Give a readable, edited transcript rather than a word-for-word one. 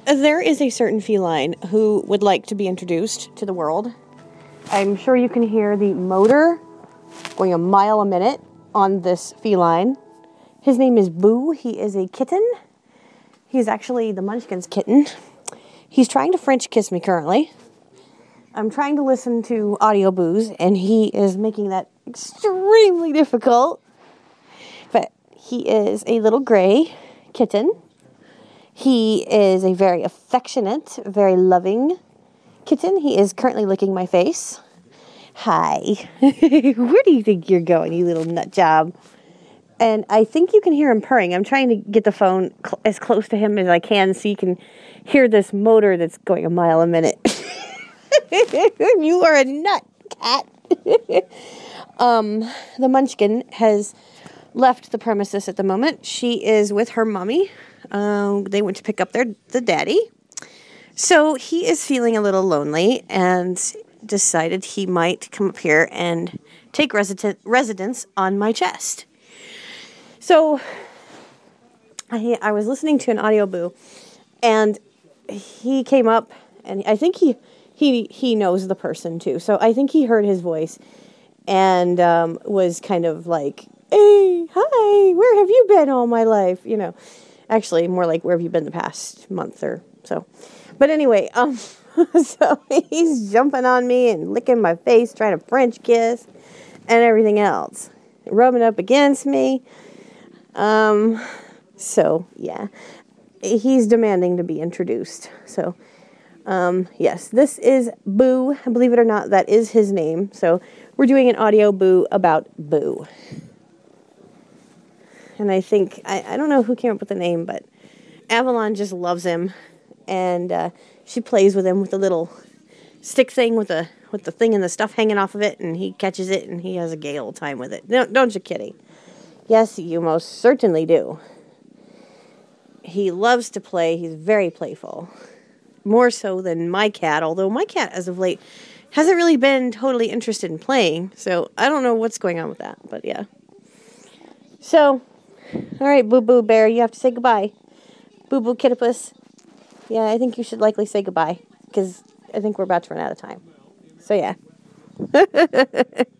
there is a certain feline who would like to be introduced to the world. I'm sure you can hear the motor going a mile a minute on this feline. His name is Boo. He is a kitten. He's actually the Munchkin's kitten. He's trying to French kiss me currently. I'm trying to listen to audio Boos, and he is making that extremely difficult. But he is a little gray kitten. He is a very affectionate, very loving kitten. He is currently licking my face. Hi. Where do you think you're going, you little nut job? And I think you can hear him purring. I'm trying to get the phone as close to him as I can so you can hear this motor that's going a mile a minute. You are a nut, cat. The Munchkin has left the premises at the moment. She is with her mommy. They went to pick up the daddy. So he is feeling a little lonely and decided he might come up here and take residence on my chest. So I was listening to an audio Boo, and he came up, and I think he knows the person too. So I think he heard his voice and was kind of like, "Hey, hi, where have you been all my life?" You know, actually more like, "Where have you been the past month or so?" But anyway, so he's jumping on me and licking my face, trying to French kiss and everything else, rubbing up against me. So yeah, he's demanding to be introduced. So, yes, this is Boo. Believe it or not, that is his name. So we're doing an audio Boo about Boo. And I think, I don't know who came up with the name, but Avalon just loves him. And, she plays with him with the little stick thing with the thing and the stuff hanging off of it. And he catches it and he has a gay old time with it. Don't you, kitty? Yes, you most certainly do. He loves to play. He's very playful. More so than my cat, although my cat, as of late, hasn't really been totally interested in playing. So I don't know what's going on with that, but yeah. So, all right, Boo Boo Bear, you have to say goodbye. Boo Boo Kittipus. Yeah, I think you should likely say goodbye, because I think we're about to run out of time. So yeah.